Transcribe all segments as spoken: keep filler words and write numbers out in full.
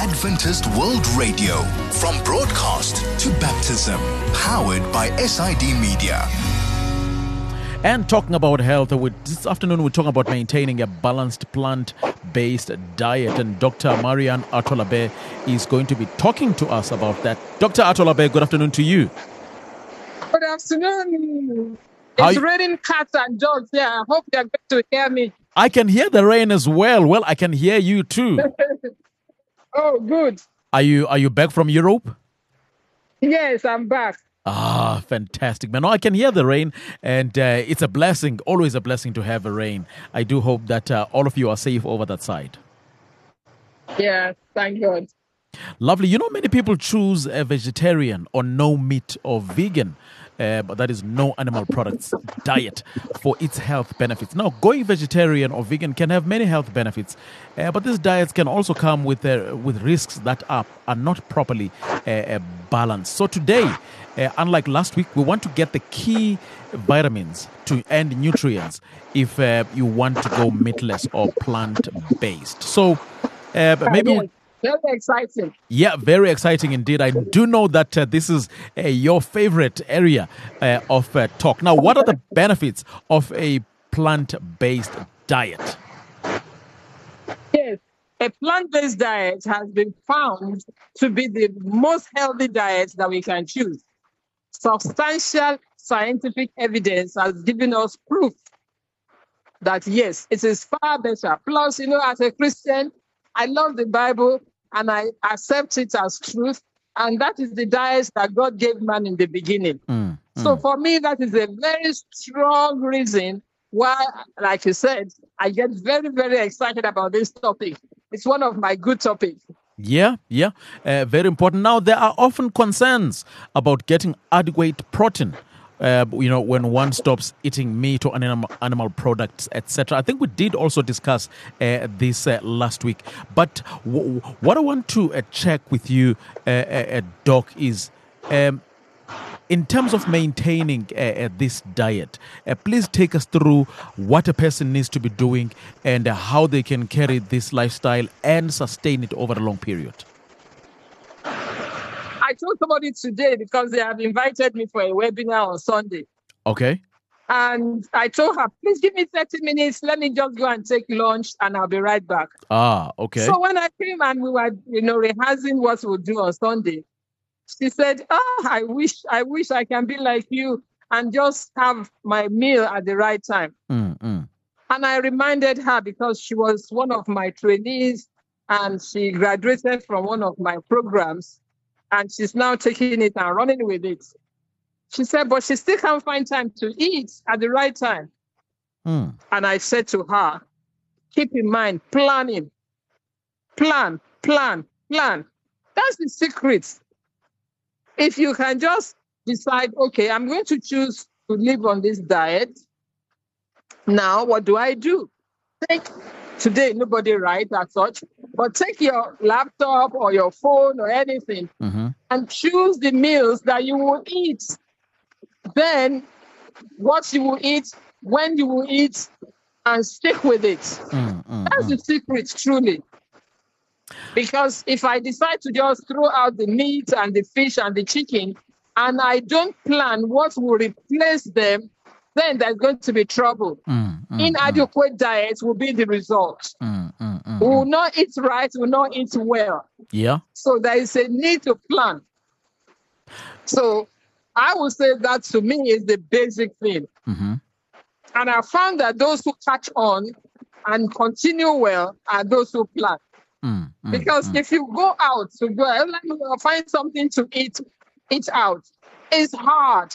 Adventist World Radio, from broadcast to baptism, powered by S I D Media. And talking about health, we, this afternoon we're talking about maintaining a balanced plant-based diet, and Doctor Marian Atolabe is going to be talking to us about that. Doctor Atolabe, good afternoon to you. Good afternoon. How It's you- raining cats and dogs here. I hope you're going to hear me. I can hear the rain as well. Well, I can hear you too. Oh, good. Are you are you back from Europe? Yes, I'm back. Ah, fantastic, man. No, I can hear the rain, and uh, it's a blessing, always a blessing to have a rain. I do hope that uh, all of you are safe over that side. Yeah, thank God. Lovely. You know, many people choose a vegetarian or no meat or vegan, uh, but that is no animal products diet for its health benefits. Now, going vegetarian or vegan can have many health benefits, uh, but these diets can also come with uh, with risks that are, are not properly uh, uh, balanced. So today, uh, unlike last week, we want to get the key vitamins to and nutrients if uh, you want to go meatless or plant-based. So uh, maybe... Yes, we, very exciting. Yeah, very exciting indeed. I do know that uh, this is uh, your favorite area uh, of uh, talk. Now, what are the benefits of a plant-based diet? Yes, a plant-based diet has been found to be the most healthy diet that we can choose. Substantial scientific evidence has given us proof that, yes, it is far better. Plus, you know, as a Christian, I love the Bible and I accept it as truth. And that is the diet that God gave man in the beginning. Mm, So mm. for me, that is a very strong reason why, like you said, I get very, very excited about this topic. It's one of my good topics. Yeah, yeah, uh, very important. Now, there are often concerns about getting adequate protein. Uh, you know, when one stops eating meat or animal, animal products, et cetera. I think we did also discuss uh, this uh, last week. But w- what I want to uh, check with you, uh, uh, Doc, is um, in terms of maintaining uh, uh, this diet, uh, please take us through what a person needs to be doing and uh, how they can carry this lifestyle and sustain it over a long period. I told somebody today because they have invited me for a webinar on Sunday. Okay. And I told her, please give me thirty minutes. Let me just go and take lunch and I'll be right back. Ah, okay. So when I came and we were, you know, rehearsing what we'll do on Sunday, she said, oh, I wish, I wish I can be like you and just have my meal at the right time. Mm, mm. And I reminded her because she was one of my trainees and she graduated from one of my programs and she's now taking it and running with it. She said, but she still can't find time to eat at the right time. Mm. And I said to her, keep in mind, planning, plan, plan, plan. That's the secret. If you can just decide, okay, I'm going to choose to live on this diet. Now, what do I do? Take today, nobody write as such, but take your laptop or your phone or anything Mm-hmm. and choose the meals that you will eat. Then what you will eat, when you will eat, and stick with it. Mm, mm, That's mm. the secret, truly. Because if I decide to just throw out the meat and the fish and the chicken, and I don't plan what will replace them, then there's going to be trouble. Mm, mm, Inadequate diet will be the result. mm, mm, mm, We will mm. not eat right, we will not eat well. Yeah. So there is a need to plan. So I would say that to me is the basic thing. Mm-hmm. And I found that those who catch on and continue well are those who plan. Mm, mm, Because mm. if you go out to go, let me find something to eat, eat out, it's hard.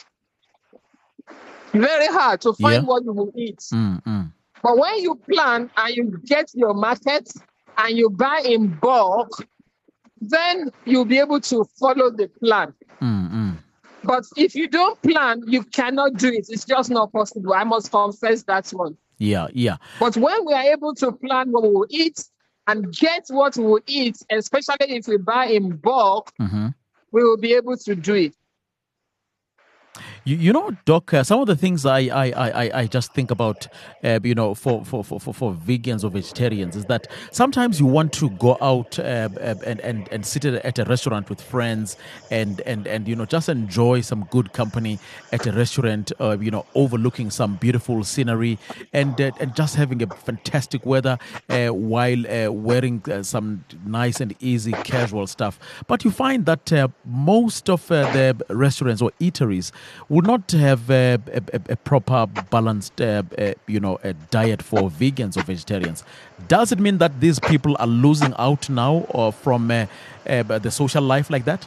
Very hard to find Yeah. what you will eat. Mm, mm. But when you plan and you get your market and you buy in bulk, then you'll be able to follow the plan. Mm, mm. But if you don't plan, you cannot do it. It's just not possible. I must confess that one. Yeah, yeah. But when we are able to plan what we will eat and get what we will eat, especially if we buy in bulk, Mm-hmm. we will be able to do it. You, you know, Doc, uh, some of the things I I, I, I I just think about, uh, you know, for, for, for, for for vegans or vegetarians is that sometimes you want to go out uh, uh, and, and, and sit at a, at a restaurant with friends and, and, and, you know, just enjoy some good company at a restaurant, uh, you know, overlooking some beautiful scenery and uh, and just having a fantastic weather uh, while uh, wearing uh, some nice and easy casual stuff. But you find that uh, most of uh, the restaurants or eateries will not have uh, a, a, a proper balanced, uh, uh, you know, a diet for vegans or vegetarians. Does it mean that these people are losing out now or from uh, uh, the social life like that?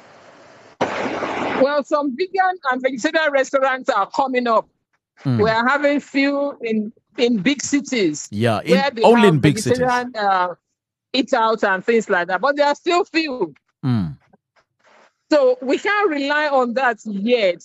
Well, some vegan and vegetarian restaurants are coming up. Mm. We are having few in in big cities. Yeah, in, only in big cities. Uh, eat out and things like that, but there are still few. Mm. So we can't rely on that yet.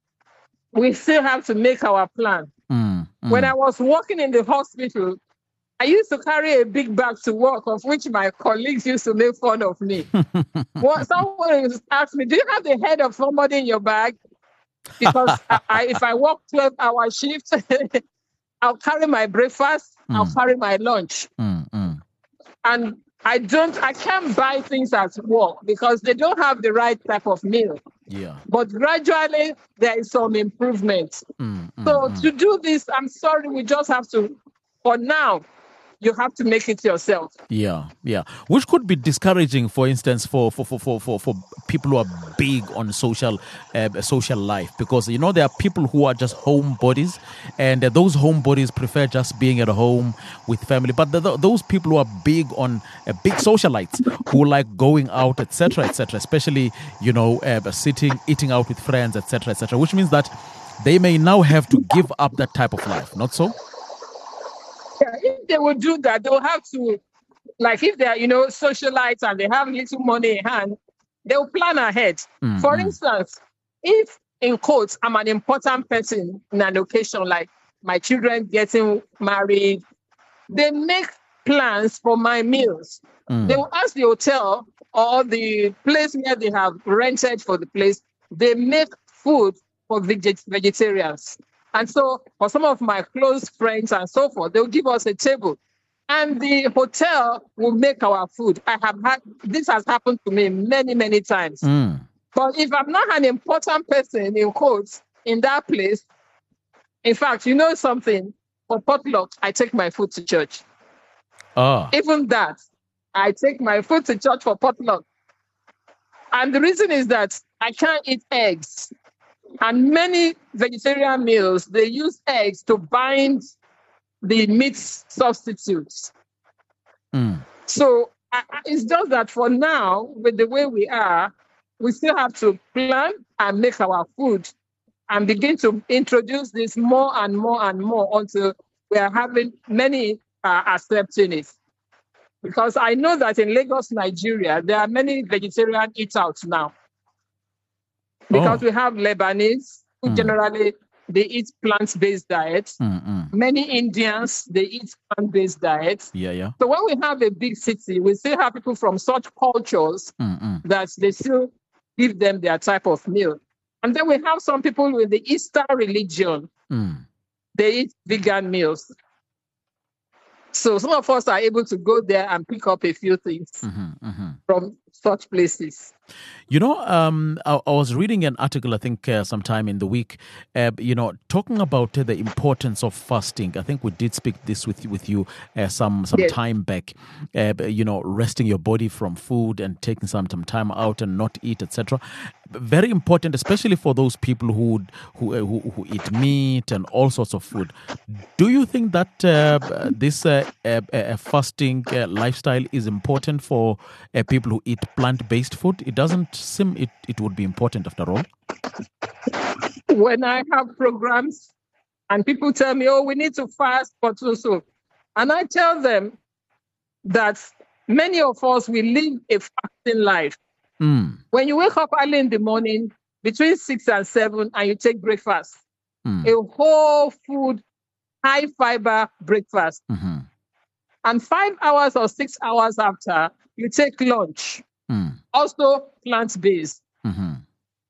We still have to make our plan. Mm. Mm. When I was working in the hospital, I used to carry a big bag to work, of which my colleagues used to make fun of me. Well, someone asked me, do you have the head of somebody in your bag? Because I, I, if I work twelve-hour shifts, I'll carry my breakfast, mm. I'll carry my lunch. Mm, mm. And I don't, I can't buy things at work because they don't have the right type of meal. Yeah. But gradually, there is some improvement. Mm, mm, so mm. to do this, I'm sorry, we just have to, for now, you have to make it yourself. Yeah, yeah. Which could be discouraging, for instance, for for for for for, for people who are big on social uh, social life, because you know there are people who are just homebodies, and uh, those homebodies prefer just being at home with family. But the, the, those people who are big on uh, big socialites, who like going out, et cetera, et cetera, especially you know uh, sitting, eating out with friends, et cetera, et cetera. Which means that they may now have to give up that type of life. Not so? Yeah, if they will do that, they'll have to, like if they're, you know, socialites and they have little money in hand, they'll plan ahead. Mm-hmm. For instance, if, in quotes, I'm an important person in an occasion, like my children getting married, they make plans for my meals. Mm. They will ask the hotel or the place where they have rented for the place, they make food for veget- vegetarians. And so for some of my close friends and so forth, they'll give us a table and the hotel will make our food. I have had, this has happened to me many, many times. Mm. But if I'm not an important person, in quotes, in that place, in fact, you know something, for potluck, I take my food to church. Oh. Even that, I take my food to church for potluck. And the reason is that I can't eat eggs. And many vegetarian meals, they use eggs to bind the meat substitutes. Mm. So uh, it's just that for now, with the way we are, we still have to plan and make our food and begin to introduce this more and more and more until we are having many uh, accepting it. Because I know that in Lagos, Nigeria, there are many vegetarian eat-outs now. Because oh. we have Lebanese, who mm. generally, they eat plant-based diets. Mm-mm. Many Indians, they eat plant-based diets. Yeah, yeah. So when we have a big city, we still have people from such cultures Mm-mm. that they still give them their type of meal. And then we have some people with the Eastern religion. Mm. They eat vegan meals. So some of us are able to go there and pick up a few things mm-hmm, mm-hmm. from such places. You know, um, I, I was reading an article, I think, uh, sometime in the week, uh, you know, talking about uh, the importance of fasting. I think we did speak this with, with you uh, some some Yes. time back, uh, you know, resting your body from food and taking some, some time out and not eat, et cetera. Very important, especially for those people who who, uh, who who eat meat and all sorts of food. Do you think that uh, this uh, uh, uh, fasting uh, lifestyle is important for uh, people who eat plant-based food? It doesn't seem it, it would be important after all. When I have programs and people tell me, oh, we need to fast for so so, and I tell them that many of us will live a fasting life. Mm. When you wake up early in the morning, between six and seven, and you take breakfast, Mm. a whole food, high fiber breakfast. Mm-hmm. And five hours or six hours after, you take lunch, Mm. also plant-based. Mm-hmm.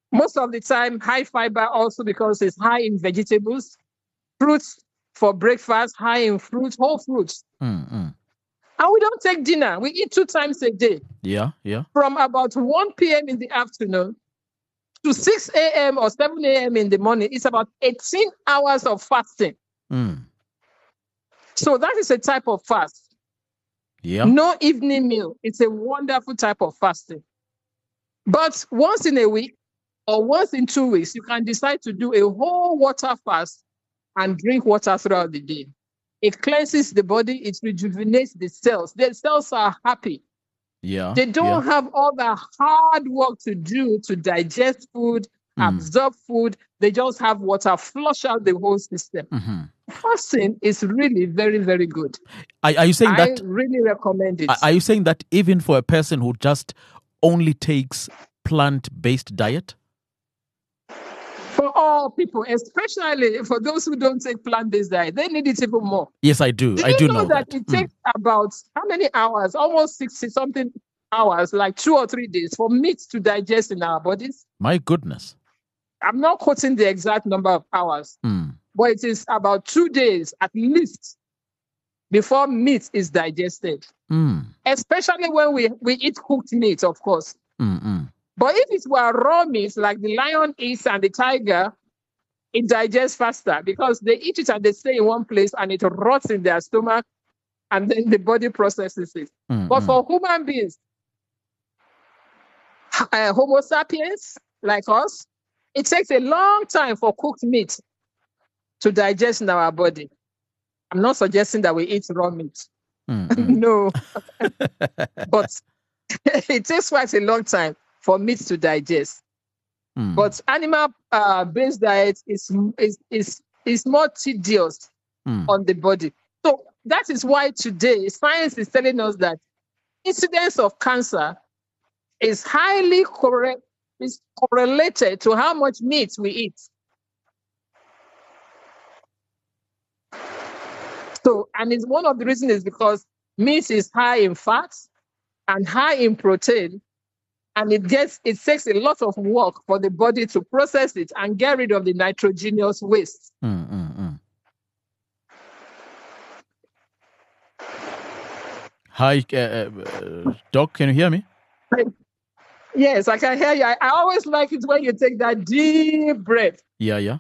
Most of the time, high fiber also because it's high in vegetables, fruits for breakfast, high in fruits, whole fruits. Mm-hmm. And we don't take dinner. We eat two times a day. Yeah, yeah. From about one p.m. in the afternoon to six a.m. or seven a.m. in the morning. It's about eighteen hours of fasting. Mm. So that is a type of fast. Yeah. No evening meal. It's a wonderful type of fasting. But once in a week or once in two weeks, you can decide to do a whole water fast and drink water throughout the day. It cleanses the body. It rejuvenates the cells. The cells are happy. Yeah. They don't yeah. have all the hard work to do to digest food, mm. absorb food. They just have water flush out the whole system. Mm-hmm. Fasting is really very, very good. Are, are you saying I that? I really recommend it. Are you saying that even for a person who just only takes plant-based diet? For all people, especially for those who don't take plant-based diet, they need it even more. Yes, I do. Did I you do know, know that, that. it takes mm. about how many hours? Almost sixty something hours, like two or three days, for meat to digest in our bodies. My goodness. I'm not quoting the exact number of hours, mm. but it is about two days at least before meat is digested. Mm. Especially when we, we eat cooked meat, of course. Mm-mm. But if it were raw meat, like the lion eats and the tiger, it digests faster because they eat it and they stay in one place and it rots in their stomach and then the body processes it. Mm-mm. But for human beings, uh, Homo sapiens, like us, it takes a long time for cooked meat to digest in our body. I'm not suggesting that we eat raw meat. No. But it takes quite a long time for meat to digest. Mm. But animal-based uh, diet is, is, is, is more tedious mm. on the body. So that is why today science is telling us that incidence of cancer is highly corre- is correlated to how much meat we eat. So, and it's one of the reasons is because meat is high in fats and high in protein, and it gets it takes a lot of work for the body to process it and get rid of the nitrogenous waste. Mm, mm, mm. Hi, uh, uh, Doc, can you hear me? Yes, I can hear you. I, I always like it when you take that deep breath. Yeah, yeah.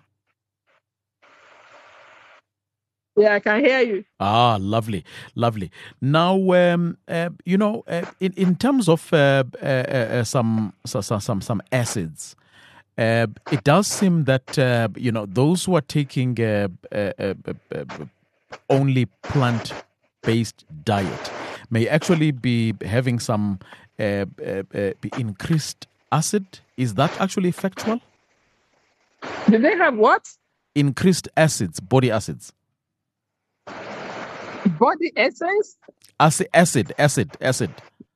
Yeah, I can hear you. Ah, lovely, lovely. Now, um, uh, you know, uh, in in terms of uh, uh, uh, some some some some acids, uh, it does seem that uh, you know those who are taking uh, uh, uh, uh, only plant-based diet may actually be having some uh, uh, uh, increased acid. Is that actually factual? Do they have what? Increased acids, body acids. Body essence? Acid, acid, acid, acid.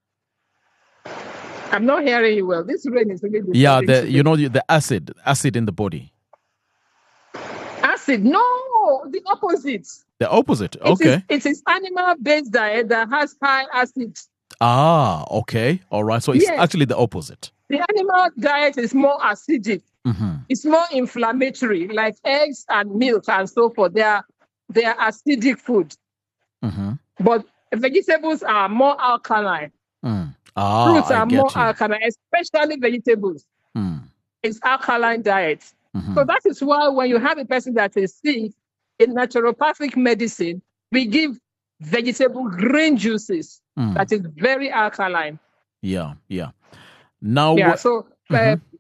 I'm not hearing you well. This rain is really disturbing. Yeah, the you know the acid, acid in the body. Acid? No, the opposite. The opposite. Okay. It is, it is animal-based diet that has high acid. Ah, okay, all right. So it's yes. actually the opposite. The animal diet is more acidic. Mm-hmm. It's more inflammatory, like eggs and milk and so forth. They are they are acidic food. Mm-hmm. But vegetables are more alkaline. Mm. Ah, Fruits are I get more you. alkaline, especially vegetables. Mm. It's alkaline diet. Mm-hmm. So that is why when you have a person that is sick, in naturopathic medicine, we give vegetable green juices mm. that is very alkaline. Yeah, yeah. Now, yeah. So, uh, mm-hmm.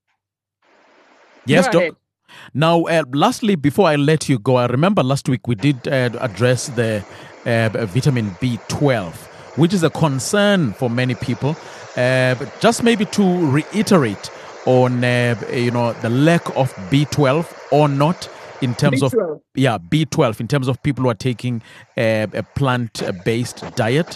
yes, Doc. Now, uh, lastly, before I let you go, I remember last week we did uh, address the uh, vitamin B twelve, which is a concern for many people. Uh, but just maybe to reiterate on, uh, you know, the lack of B twelve or not in terms B twelve. of, yeah, B twelve, in terms of people who are taking uh, a plant-based diet.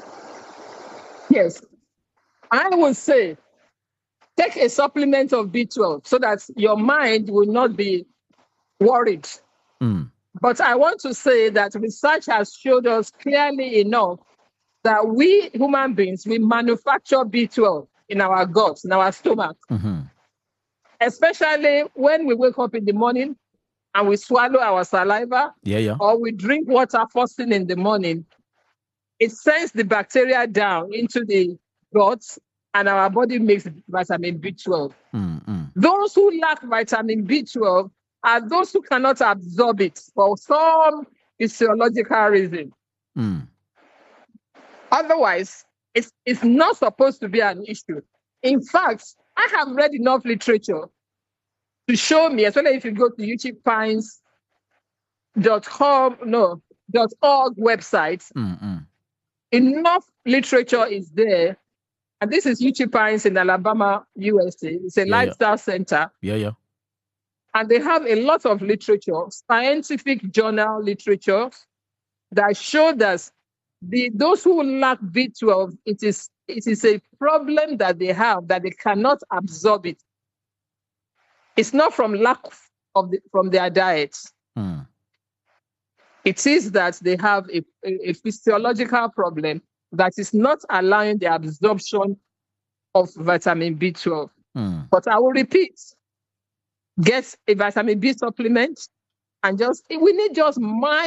Yes. I would say take a supplement of B twelve so that your mind will not be worried. Mm. But I want to say that research has showed us clearly enough that we human beings, we manufacture B twelve in our guts, in our stomach. Mm-hmm. especially when we wake up in the morning and we swallow our saliva, Yeah, yeah. or we drink water first thing in the morning, it sends the bacteria down into the guts, and our body makes vitamin B twelve. Mm-mm. Those who lack vitamin B twelve are those who cannot absorb it for some physiological reason. Mm. Otherwise, it's, it's not supposed to be an issue. In fact, I have read enough literature to show me, especially if you go to YouTube Pines dot com, no, dot org website, Mm-mm. enough literature is there. And this is YouTube Pines in Alabama, U S A. It's a Yeah, lifestyle center. Yeah, yeah. And they have a lot of literature, scientific journal literature, that show that the those who lack B twelve, it is it is a problem that they have, that they cannot absorb it. It's not from lack of the, from their diets. Mm. It is that they have a, a, a physiological problem that is not allowing the absorption of vitamin B twelve. Mm. But I will repeat, get a vitamin B supplement, and just, we need just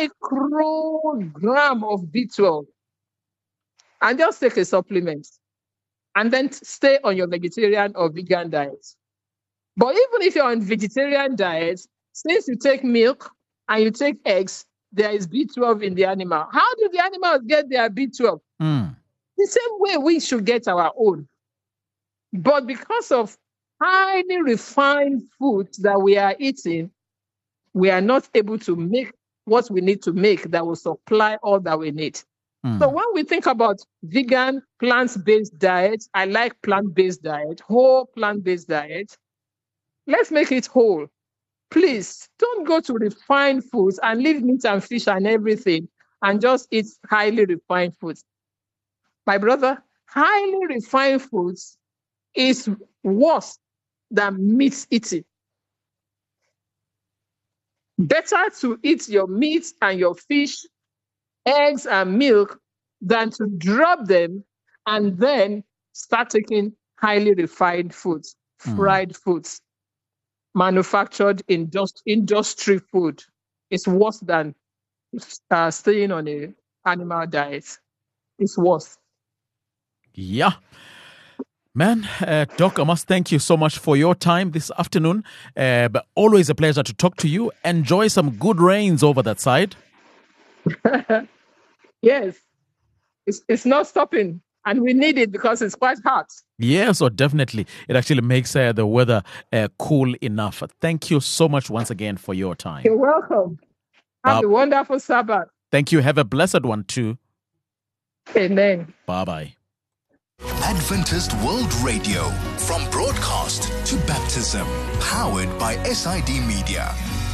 microgram of B twelve, and just take a supplement, and then stay on your vegetarian or vegan diet. But even if you're on vegetarian diet, since you take milk and you take eggs, there is B twelve in the animal. How do the animals get their B twelve? Mm. The same way we should get our own. But because of highly refined foods that we are eating, we are not able to make what we need to make that will supply all that we need. Mm. So when we think about vegan, plant-based diet, I like plant-based diet, whole plant-based diet. Let's make it whole. Please don't go to refined foods and leave meat and fish and everything and just eat highly refined foods. My brother, highly refined foods is worse than meat eating. Better to eat your meat and your fish, eggs and milk, than to drop them and then start taking highly refined foods, Mm. fried foods, manufactured indust- industry food. It's worse than uh, staying on an animal diet. It's worse. Yeah. Man, uh, Doc, I must thank you so much for your time this afternoon. Uh, but always a pleasure to talk to you. Enjoy some good rains over that side. Yes, it's, it's not stopping, and we need it because it's quite hot. Yes, or definitely. It actually makes uh, the weather uh, cool enough. Thank you so much once again for your time. You're welcome. Have Uh, a wonderful Sabbath. Thank you. Have a blessed one too. Amen. Bye-bye. Adventist World Radio, from broadcast to baptism, powered by S I D Media.